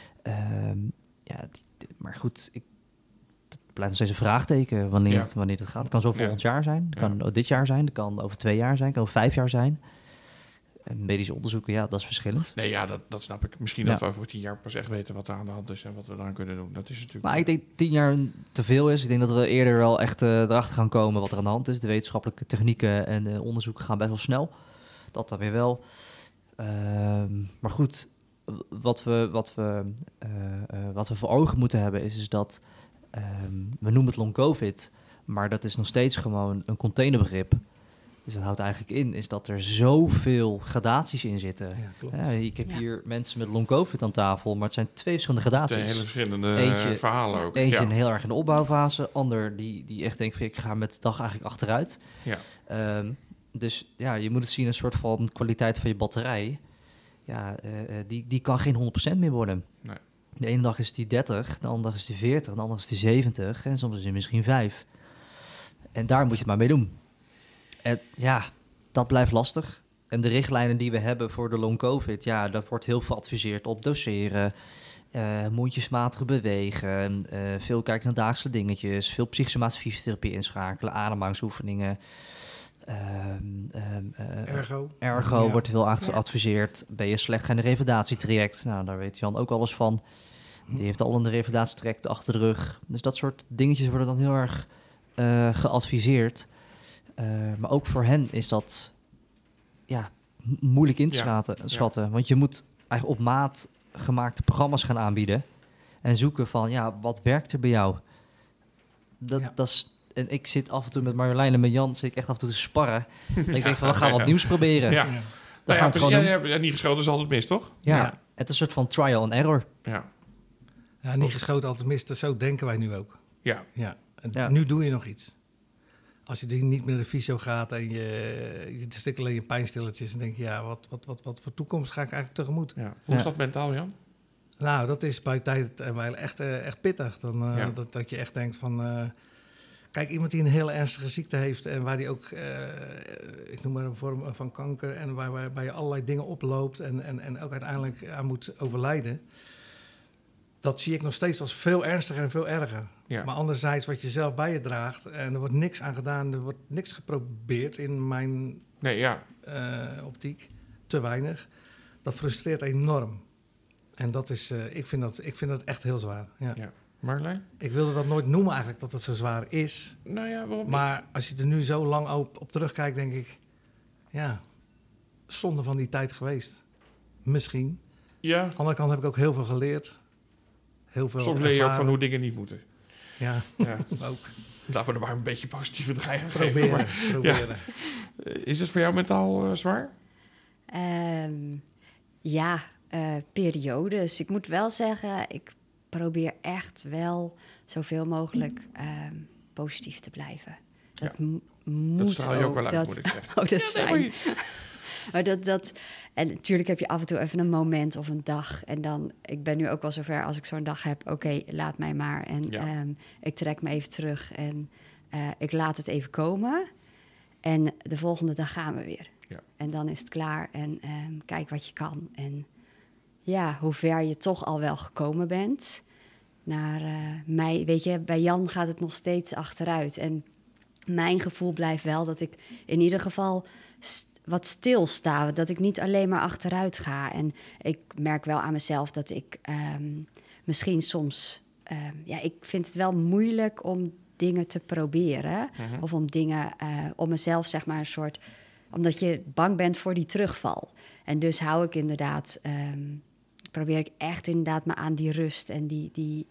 Maar goed, het blijft nog steeds een vraagteken wanneer het gaat. Het kan zo volgend jaar zijn, het kan dit jaar zijn, het kan over 2 jaar zijn, het kan over 5 jaar zijn. Medische onderzoeken, dat is verschillend. Nee, dat snap ik. Misschien dat we over 10 jaar pas echt weten wat er aan de hand is en wat we daaraan kunnen doen. Dat is natuurlijk. Maar ik denk 10 jaar te veel is. Ik denk dat we eerder wel echt erachter gaan komen wat er aan de hand is. De wetenschappelijke technieken en de onderzoeken gaan best wel snel. Dat dan weer wel. Maar goed, wat we voor ogen moeten hebben is dat we noemen het long covid, maar dat is nog steeds gewoon een containerbegrip. Dus dat houdt eigenlijk in is dat er zoveel gradaties in zitten. Ja, klopt. Ik heb hier mensen met long covid aan tafel, maar het zijn 2 verschillende gradaties. 2 hele verschillende verhalen ook. Eentje een heel erg in de opbouwfase, ander die echt denkt van ik ga met de dag eigenlijk achteruit. Ja. Dus je moet het zien als een soort van kwaliteit van je batterij. Die kan geen 100% meer worden. Nee. De ene dag is die 30, de andere dag is die 40, de andere dag is die 70 en soms is het misschien 5. En daar moet je het maar mee doen. En dat blijft lastig. En de richtlijnen die we hebben voor de long covid, dat wordt heel veel geadviseerd op doseren, mondjesmatig bewegen, veel kijken naar dagelijkse dingetjes, veel psychosomatische fysiotherapie inschakelen, ademhalingsoefeningen. Ergo wordt heel geadviseerd. Ben je slecht, ga in een revalidatietraject. Nou, daar weet Jan ook alles van. Die heeft al een revalidatietraject achter de rug. Dus dat soort dingetjes worden dan heel erg geadviseerd. Maar ook voor hen is dat moeilijk in te schatten. Want je moet eigenlijk op maat gemaakte programma's gaan aanbieden. En zoeken van, wat werkt er bij jou? Dat is... En ik zit af en toe met Marjolein en met Jan, zit ik echt af en toe te sparren. En ik denk van, we gaan wat nieuws proberen. Ja. Niet geschoten is altijd mis, toch? Ja, het is een soort van trial and error. Ja, niet geschoten altijd mis, zo denken wij nu ook. Ja. Nu doe je nog iets. Als je niet meer naar de fysio gaat en je stikt alleen je pijnstilletjes en denk je, wat voor toekomst ga ik eigenlijk tegemoet? Ja. Hoe is dat mentaal, Jan? Nou, dat is bij tijd en wijle echt pittig. Dat je echt denkt van... Kijk, iemand die een hele ernstige ziekte heeft en waar die ook, ik noem maar een vorm van kanker, en waarbij je allerlei dingen oploopt en ook uiteindelijk aan moet overlijden, dat zie ik nog steeds als veel ernstiger en veel erger. Ja. Maar anderzijds wat je zelf bij je draagt en er wordt niks aan gedaan, er wordt niks geprobeerd in mijn optiek, te weinig, dat frustreert enorm. En dat is, ik vind dat echt heel zwaar. Ja. Marjolein? Ik wilde dat nooit noemen eigenlijk, dat het zo zwaar is. Nou ja, waarom maar als je er nu zo lang op terugkijkt, denk ik... zonde van die tijd geweest. Misschien. Ja. Aan de andere kant heb ik ook heel veel geleerd. Heel veel Soms leer je ook van hoe dingen niet moeten. Ja. Ook. Laten we er maar een beetje positieve draai aan proberen. Ja. Is het voor jou mentaal zwaar? Periodes. Ik moet wel zeggen, ik probeer echt wel zoveel mogelijk positief te blijven. Dat moet dat straal je ook wel uit, moet ik zeggen. Dat is fijn. Maar en natuurlijk heb je af en toe even een moment of een dag. En dan, ik ben nu ook wel zover als ik zo'n dag heb. Oké, laat mij maar. En ik trek me even terug en ik laat het even komen. En de volgende dag gaan we weer. Ja. En dan is het klaar en kijk wat je kan. En hoe ver je toch al wel gekomen bent. Naar mij, weet je, bij Jan gaat het nog steeds achteruit. En mijn gevoel blijft wel dat ik in ieder geval wat stilsta. Dat ik niet alleen maar achteruit ga. En ik merk wel aan mezelf dat ik misschien soms... ik vind het wel moeilijk om dingen te proberen. Of om dingen... om mezelf, zeg maar, een soort... Omdat je bang bent voor die terugval. En dus hou ik inderdaad... probeer ik echt inderdaad me aan die rust en die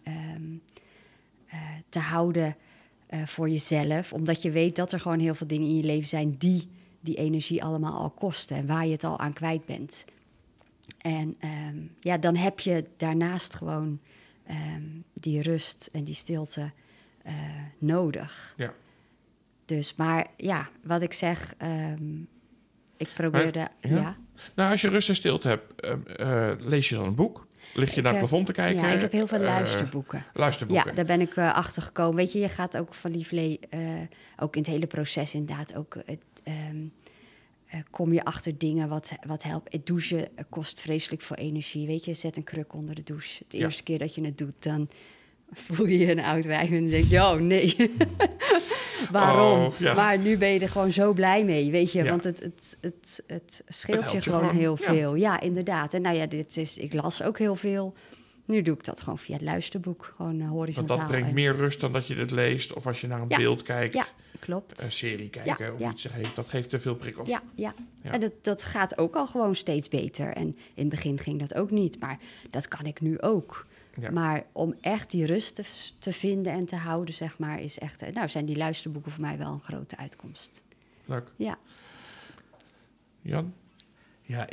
te houden voor jezelf. Omdat je weet dat er gewoon heel veel dingen in je leven zijn die energie allemaal al kosten. En waar je het al aan kwijt bent. En dan heb je daarnaast gewoon die rust en die stilte nodig. Ja. Dus, maar ja, wat ik zeg... ik probeerde... Ja. Nou, als je rust en stilte hebt, lees je dan een boek? Lig je naar het plafond te kijken? Ja, ik heb heel veel luisterboeken. Luisterboeken. Ja, daar ben ik achter gekomen. Weet je gaat ook van lieverlee... ook in het hele proces inderdaad ook... kom je achter dingen wat helpt. Het douchen kost vreselijk veel energie. Weet je, zet een kruk onder de douche. De eerste keer dat je het doet, dan voel je een oud wijf en dan denk je, oh nee. Waarom? Oh, ja. Maar nu ben je er gewoon zo blij mee, weet je. Ja. Want het scheelt je gewoon heel veel. Ja, inderdaad. En nou ja, ik las ook heel veel. Nu doe ik dat gewoon via het luisterboek. Gewoon horizontaal. Want dat brengt meer rust dan dat je het leest. Of als je naar een beeld kijkt. Ja, klopt. Een serie kijken of iets heeft. Dat geeft te veel prikkels. Ja. En dat gaat ook al gewoon steeds beter. En in het begin ging dat ook niet. Maar dat kan ik nu ook. Ja. Maar om echt die rust te vinden en te houden, zeg maar, is echt... zijn die luisterboeken voor mij wel een grote uitkomst. Leuk. Ja. Jan? Ja,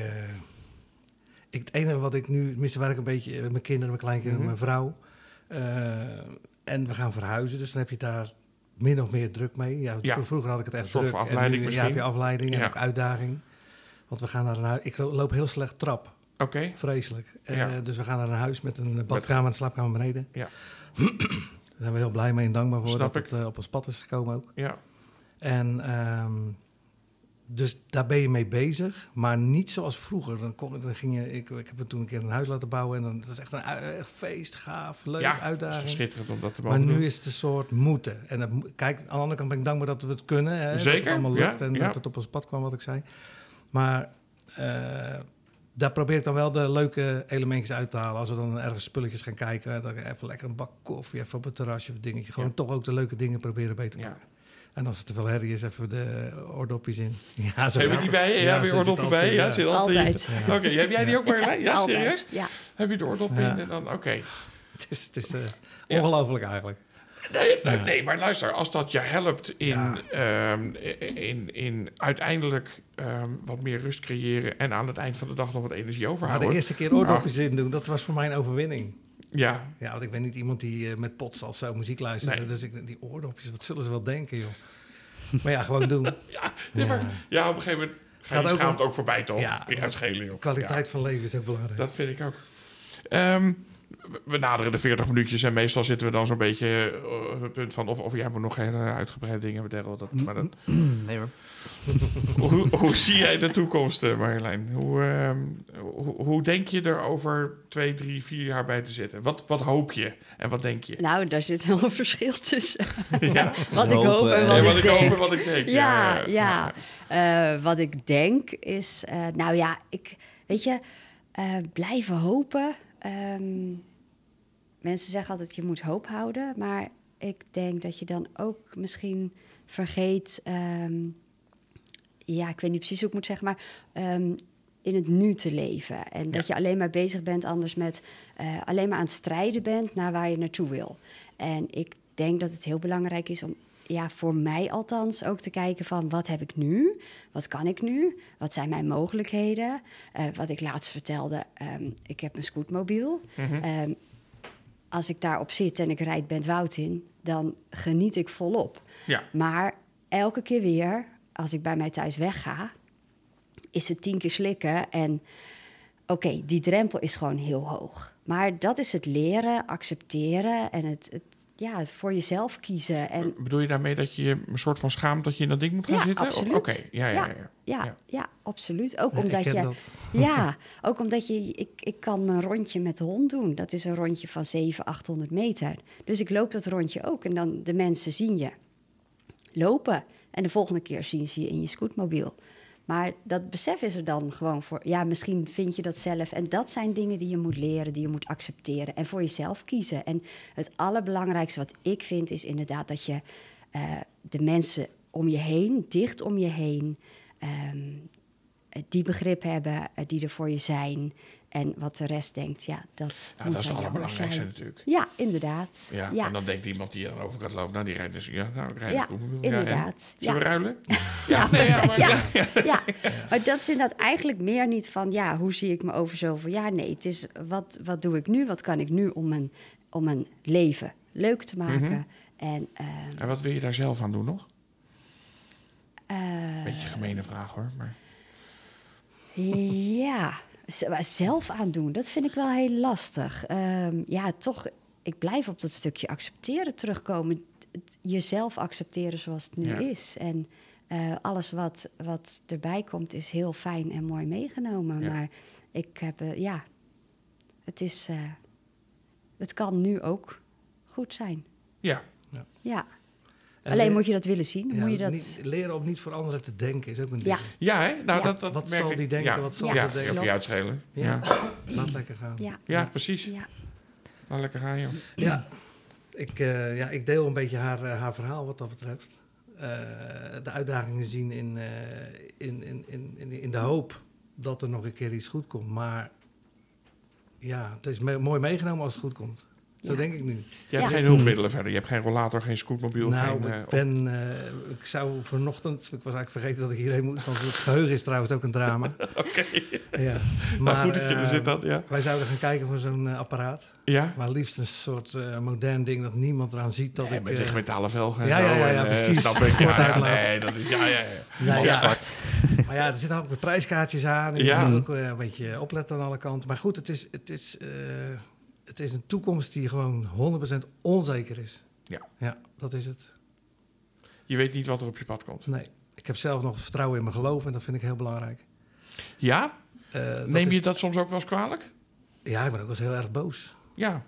het enige wat ik nu... Tenminste, waar ik een beetje... Mijn kinderen, mijn kleinkinderen, mijn vrouw... en we gaan verhuizen, dus dan heb je daar min of meer druk mee. Ja, vroeger had ik het echt druk. Een soort van afleiding misschien. Ja, heb je afleiding en ook uitdaging. Want we gaan naar een huis... Ik loop heel slecht trap. Oké. Vreselijk. Dus we gaan naar een huis met een badkamer en een slaapkamer beneden. Ja. Daar zijn we heel blij mee en dankbaar voor Snap dat het op ons pad is gekomen ook. Ja. En dus daar ben je mee bezig, maar niet zoals vroeger. Ik heb het toen een keer een huis laten bouwen en dat is echt een feest, gaaf, leuk, uitdaging. Het is schitterend om dat te mogen doen. Maar nu is het een soort moeten. En kijk, aan de andere kant ben ik dankbaar dat we het kunnen. Hè, zeker. Dat het allemaal lukt en dat het op ons pad kwam, wat ik zei. Maar daar probeer ik dan wel de leuke elementjes uit te halen. Als we dan ergens spulletjes gaan kijken, dan even lekker een bak koffie, even op het terrasje of dingetje. Gewoon toch ook de leuke dingen proberen beter te pakken. En als het te veel herrie is, even de oordopjes in. Ja, heb je die bij je? Ja, heb je oordoppen bij je? Ja, zit altijd. Ja. Oké, heb jij die ook bij? Ja, altijd. Serieus? Ja. Heb je de oordop in en dan, oké. Het is ongelooflijk eigenlijk. Nee, maar luister, als dat je helpt in uiteindelijk wat meer rust creëren en aan het eind van de dag nog wat energie overhouden. Maar de eerste keer oordopjes in doen, dat was voor mij een overwinning. Ja. Ja, want ik ben niet iemand die met pots of zo muziek luistert. Nee. Dus die oordopjes, wat zullen ze wel denken, joh. Maar ja, gewoon doen. Maar op een gegeven moment ga je schaamt ook voorbij, toch? Ja, die uitscheling, joh. Kwaliteit van leven is ook belangrijk. Dat vind ik ook. We naderen de 40 minuutjes en meestal zitten we dan zo'n beetje op het punt van... Of jij moet nog hele uitgebreide dingen vertellen. Nee hoor. Hoe zie jij de toekomst, Marjolein? Hoe denk je er over 2, 3, 4 jaar bij te zitten? Wat hoop je en wat denk je? Nou, daar zit wel een verschil tussen. Ja. Wat ik hoop en wat ik denk. Wat ik hoop en wat ik denk. Ja. Wat ik denk is... weet je, blijven hopen... mensen zeggen altijd, je moet hoop houden. Maar ik denk dat je dan ook misschien vergeet... ik weet niet precies hoe ik moet zeggen, maar... in het nu te leven. En dat je alleen maar bezig bent anders met... alleen maar aan het strijden bent naar waar je naartoe wil. En ik denk dat het heel belangrijk is om... voor mij althans ook te kijken van wat heb ik nu? Wat kan ik nu? Wat zijn mijn mogelijkheden? Wat ik laatst vertelde, ik heb een scootmobiel. Mm-hmm. Als ik daarop zit en ik rijd Bentwoud in, dan geniet ik volop. Ja. Maar elke keer weer, als ik bij mij thuis wegga, is het 10 keer slikken. En oké, die drempel is gewoon heel hoog. Maar dat is het leren, accepteren en het voor jezelf kiezen. En bedoel je daarmee dat je een soort van schaamt dat je in dat ding moet gaan zitten? Absoluut. Oké, ja, absoluut. Ook omdat ik ken je... dat. Ja, ook omdat je... Ik kan een rondje met de hond doen. Dat is een rondje van 700-800 meter. Dus ik loop dat rondje ook. En dan de mensen zien je lopen. En de volgende keer zien ze je in je scootmobiel. Maar dat besef is er dan gewoon voor. Ja, misschien vind je dat zelf. En dat zijn dingen die je moet leren, die je moet accepteren. En voor jezelf kiezen. En het allerbelangrijkste wat ik vind is inderdaad dat je de mensen om je heen, dicht om je heen, die begrip hebben, die er voor je zijn. En wat de rest denkt, ja, dat Nou, dat is het allerbelangrijkste natuurlijk. Ja, inderdaad. Ja, en dan denkt iemand die er over gaat lopen, nou, die rijdt dus... Ja, nou, ik rijd Ja, inderdaad. Zullen we ruilen? Ja, Ja. Maar dat is inderdaad eigenlijk meer niet van... ja, hoe zie ik me over zoveel jaar? Nee, het is wat doe ik nu? Wat kan ik nu om mijn leven leuk te maken? En wat wil je daar zelf aan doen nog? Beetje gemene vraag hoor, maar... Ja, zelf aandoen, dat vind ik wel heel lastig. Ja, toch, ik blijf op dat stukje accepteren terugkomen. Jezelf accepteren zoals het nu is. En alles wat erbij komt is heel fijn en mooi meegenomen. Ja. Maar ik heb, het kan nu ook goed zijn. Ja. Alleen moet je dat willen zien. Moet je dat... leren om niet voor anderen te denken is ook een ding. Ja. Ja, hè? Nou, ja. Dat wat zal die denken? Wat zal ze denken? Op je uitschelen. Ja. Laat lekker gaan. Ja, precies. Ja. Laat lekker gaan, joh. Ja. Ik deel een beetje haar verhaal wat dat betreft. De uitdagingen zien in de hoop dat er nog een keer iets goed komt. Maar ja, het is mooi meegenomen als het goed komt. Zo denk ik nu. Je hebt geen hulpmiddelen verder. Je hebt geen rollator, geen scootmobiel. Nou, ik zou vanochtend... Ik was eigenlijk vergeten dat ik hierheen moest. Want het geheugen is trouwens ook een drama. Oké. Ja. Maar goed dat je er zit dan, ja. Wij zouden gaan kijken voor zo'n apparaat. Ja? Maar liefst een soort modern ding dat niemand eraan ziet. Dat ik met lichtmetalen velgen. Ja, precies. Snap ik. Nee, dat is... Maar ja, er zitten ook weer prijskaartjes aan. En je moet ook een beetje opletten aan alle kanten. Maar goed, het is een toekomst die gewoon 100% onzeker is. Ja, dat is het. Je weet niet wat er op je pad komt. Nee, ik heb zelf nog vertrouwen in mijn geloof en dat vind ik heel belangrijk. Ja? Neem je dat soms ook wel eens kwalijk? Ja, ik ben ook wel eens heel erg boos. Ja.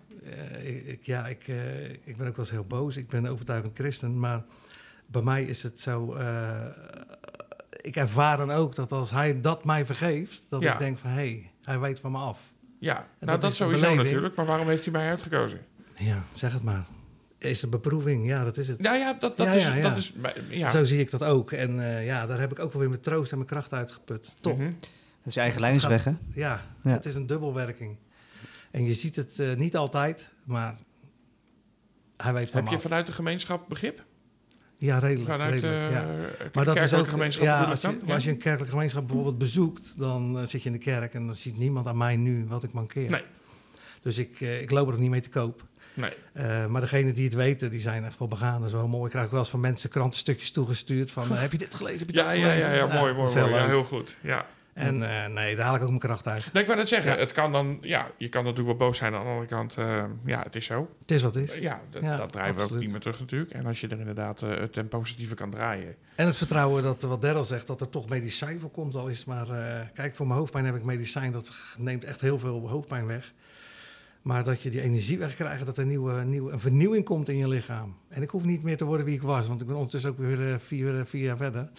Ik ben ook wel eens heel boos. Ik ben overtuigend christen, maar bij mij is het zo... ik ervaar dan ook dat als hij dat mij vergeeft, dat ik denk van, hij weet van me af. Ja, nou dat sowieso natuurlijk, maar waarom heeft hij mij uitgekozen? Ja, zeg het maar. Is een beproeving, ja, dat is het. Dat is... Zo zie ik dat ook. En daar heb ik ook wel weer mijn troost en mijn kracht uitgeput. Toch? Dat is je eigen lijnsweg, hè? Ja, het is een dubbelwerking. En je ziet het niet altijd, maar hij weet van me af. Heb je vanuit de gemeenschap begrip? Ja, redelijk. Maar dat is ook gemeenschap. Als je een kerkelijke gemeenschap bijvoorbeeld bezoekt, dan zit je in de kerk en dan ziet niemand aan mij nu wat ik mankeer. Nee. Dus ik loop er ook niet mee te koop. Nee. Maar degenen die het weten, die zijn echt wel begaan. Dat is wel mooi. Ik krijg ook wel eens van mensen krantenstukjes toegestuurd van, heb je dit gelezen? Heb je dat gelezen? Ja, mooi. Ja, heel goed. Ja. En daar haal ik ook mijn kracht uit. Nee, ik wou net zeggen, het kan dan, je kan natuurlijk wel boos zijn. Aan de andere kant, het is zo. Het is wat het is. Dat draaien we ook niet meer terug natuurlijk. En als je er inderdaad het ten positieve kan draaien. En het vertrouwen dat, wat Daryl zegt, dat er toch medicijn voor komt. Al is het maar, kijk, voor mijn hoofdpijn heb ik medicijn. Dat neemt echt heel veel hoofdpijn weg. Maar dat je die energie wegkrijgt, dat er een vernieuwing komt in je lichaam. En ik hoef niet meer te worden wie ik was, want ik ben ondertussen ook weer 4 jaar verder.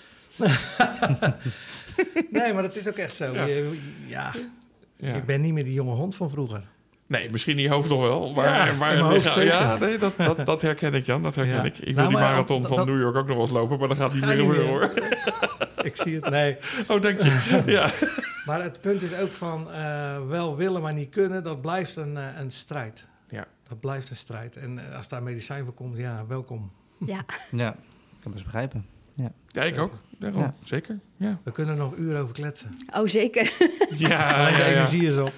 Nee, maar dat is ook echt zo. Ik ben niet meer die jonge hond van vroeger. Nee, misschien in je hoofd nog wel. Dat herken ik, Jan. Dat herken ik. Ik wil die marathon van New York ook nog wel eens lopen, maar dat gaat niet meer gebeuren, hoor. Ik zie het, nee. Oh, dank je. Ja. Maar het punt is ook van wel willen, maar niet kunnen. Dat blijft een strijd. Ja. Dat blijft een strijd. En als daar medicijn voor komt, welkom. Ja, ik kan best begrijpen. Ja, ik ook. Daarom. Zeker. Ja. We kunnen er nog uren over kletsen. oh zeker. De energie is op.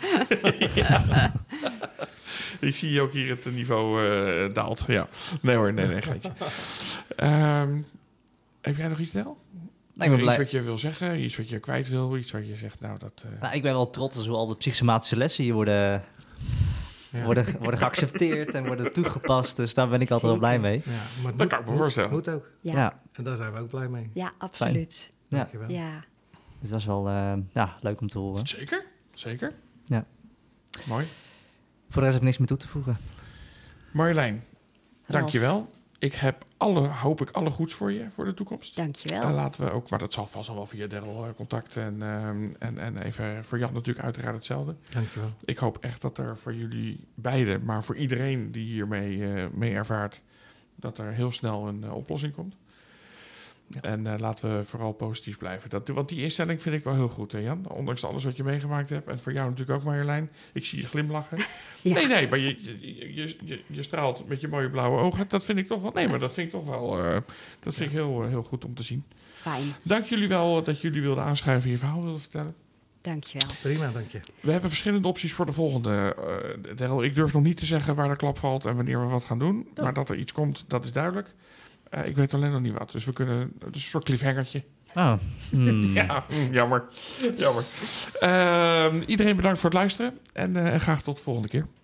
Ik zie ook hier het niveau daalt. Ja. Nee hoor, nee, geitje. Heb jij nog iets, Nel? Iets wat je wil zeggen, iets wat je kwijt wil, iets wat je zegt, ik ben wel trots hoe al de psychosomatische lessen hier worden geaccepteerd en worden toegepast. Dus daar ben ik altijd wel blij mee. Ja, maar dat kan ik me voorstellen. Moet ook. Ja. En daar zijn we ook blij mee. Ja, absoluut. Dankjewel. Ja. Dus dat is wel leuk om te horen. Zeker. Ja. Mooi. Voor de rest heb ik niks meer toe te voegen. Marjolein, dankjewel. hoop ik alle goeds voor je voor de toekomst. Dankjewel. En laten we ook, maar dat zal vast al wel via Daryl contact en even voor Jan natuurlijk uiteraard hetzelfde. Dankjewel. Ik hoop echt dat er voor jullie beiden, maar voor iedereen die hiermee mee ervaart, dat er heel snel een oplossing komt. Ja. En laten we vooral positief blijven. Want die instelling vind ik wel heel goed, hè Jan? Ondanks alles wat je meegemaakt hebt. En voor jou natuurlijk ook, Marjolein. Ik zie je glimlachen. Ja. Nee, maar je straalt met je mooie blauwe ogen. Dat vind ik toch wel... Nee, maar dat vind ik toch wel... dat vind ik heel goed om te zien. Fijn. Dank jullie wel dat jullie wilden aanschuiven en je verhaal wilden vertellen. Dankjewel. Prima, dank je. We hebben verschillende opties voor de volgende. Daryl, ik durf nog niet te zeggen waar de klap valt en wanneer we wat gaan doen. Maar dat er iets komt, dat is duidelijk. Ik weet alleen nog niet wat. Dus we kunnen... Dus een soort cliffhangertje. Ja, jammer. Iedereen bedankt voor het luisteren. En graag tot de volgende keer.